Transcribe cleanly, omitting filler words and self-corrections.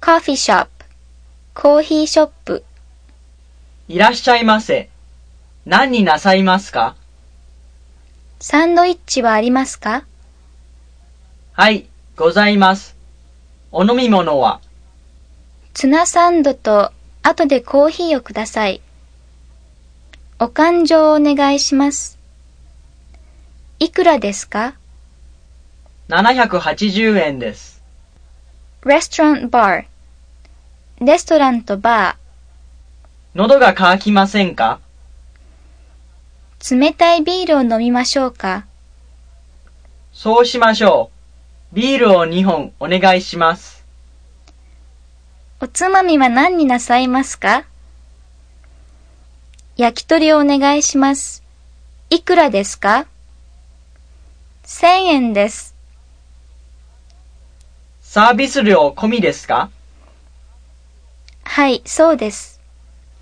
coffee shop コーヒーショップ。 いらっしゃいませ。何になさいますか？ サンドイッチはありますか？ はい、ございます。お飲み物は？ ツナサンドと後でコーヒーをください。お勘定をお願いします。いくらですか ？780円です。 Restaurant bar レストランとバ喉が渇きませんか？ ー。冷たいビールを飲みましょうか？ そうしましょう。ビールを2本お願いします。 おつまみは何になさいますか？焼き鳥をお願いします。いくらですか？1000円です。 サービス料込みですか？ はい、そうです。